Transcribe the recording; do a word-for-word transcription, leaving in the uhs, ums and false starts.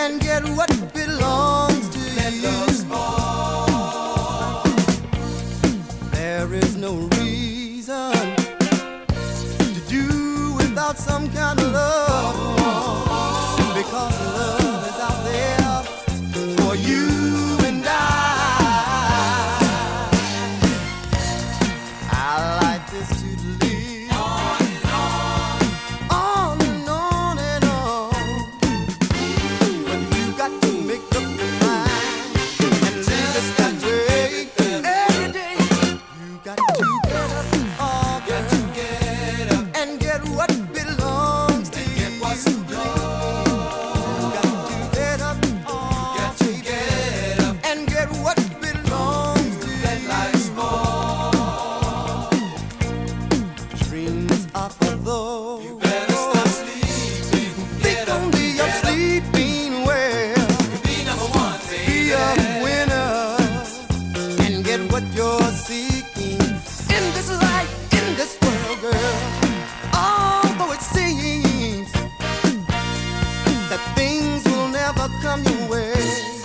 and get what belongs to you. There is no reason to do without some kind of love, because love is out there for you and I. I like this to live on and on, on and on and on. But you got to make up your mind and live this that way every day. You got to get up, oh girl, get up and get what belongs to you. You got to get up, oh baby, and get what belongs to you. Dreams are for those. You better stop sleeping. Think only of sleeping well. Be number one, baby. Be a winner and get what you're seeking in this life, in this world, girl. Although it seems that things will never come your way,